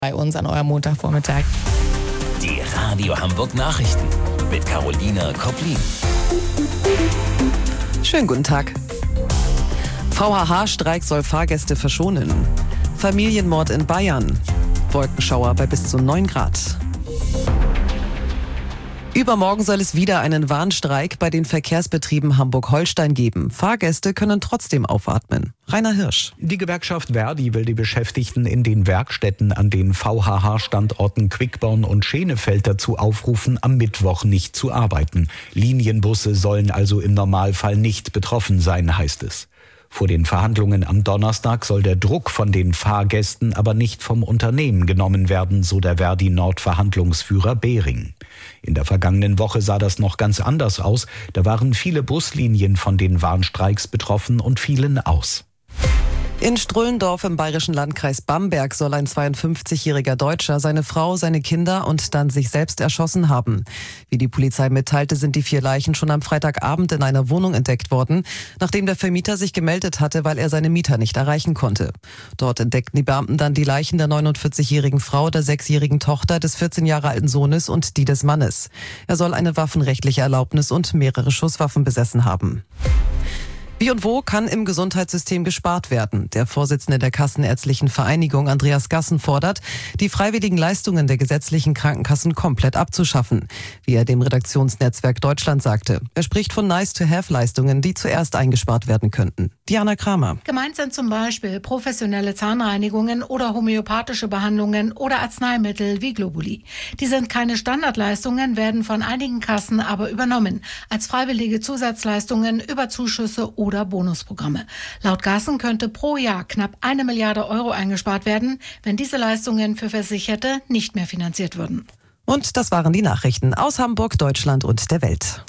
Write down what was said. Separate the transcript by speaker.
Speaker 1: bei uns an eurem Montagvormittag.
Speaker 2: Die Radio Hamburg Nachrichten mit Carolina Koplin.
Speaker 3: Schönen guten Tag. VHH-Streik soll Fahrgäste verschonen. Familienmord in Bayern. Wolkenschauer bei bis zu 9 Grad. Übermorgen soll es wieder einen Warnstreik bei den Verkehrsbetrieben Hamburg-Holstein geben. Fahrgäste können trotzdem aufatmen. Rainer Hirsch.
Speaker 4: Die Gewerkschaft ver.di will die Beschäftigten in den Werkstätten an den VHH-Standorten Quickborn und Schenefeld dazu aufrufen, am Mittwoch nicht zu arbeiten. Linienbusse sollen also im Normalfall nicht betroffen sein, heißt es. Vor den Verhandlungen am Donnerstag soll der Druck von den Fahrgästen aber nicht vom Unternehmen genommen werden, so der ver.di-Nord-Verhandlungsführer Behring. In der vergangenen Woche sah das noch ganz anders aus. Da waren viele Buslinien von den Warnstreiks betroffen und fielen aus.
Speaker 3: In Strullendorf im bayerischen Landkreis Bamberg soll ein 52-jähriger Deutscher seine Frau, seine Kinder und dann sich selbst erschossen haben. Wie die Polizei mitteilte, sind die 4 Leichen schon am Freitagabend in einer Wohnung entdeckt worden, nachdem der Vermieter sich gemeldet hatte, weil er seine Mieter nicht erreichen konnte. Dort entdeckten die Beamten dann die Leichen der 49-jährigen Frau, der 6-jährigen Tochter, des 14 Jahre alten Sohnes und die des Mannes. Er soll eine waffenrechtliche Erlaubnis und mehrere Schusswaffen besessen haben. Wie und wo kann im Gesundheitssystem gespart werden? Der Vorsitzende der Kassenärztlichen Vereinigung, Andreas Gassen, fordert, die freiwilligen Leistungen der gesetzlichen Krankenkassen komplett abzuschaffen, wie er dem Redaktionsnetzwerk Deutschland sagte. Er spricht von Nice-to-have-Leistungen, die zuerst eingespart werden könnten. Diana Kramer.
Speaker 5: Gemeint sind zum Beispiel professionelle Zahnreinigungen oder homöopathische Behandlungen oder Arzneimittel wie Globuli. Die sind keine Standardleistungen, werden von einigen Kassen aber übernommen, als freiwillige Zusatzleistungen über Zuschüsse oder Bonusprogramme. Laut Gassen könnte pro Jahr knapp 1 Milliarde Euro eingespart werden, wenn diese Leistungen für Versicherte nicht mehr finanziert würden.
Speaker 3: Und das waren die Nachrichten aus Hamburg, Deutschland und der Welt.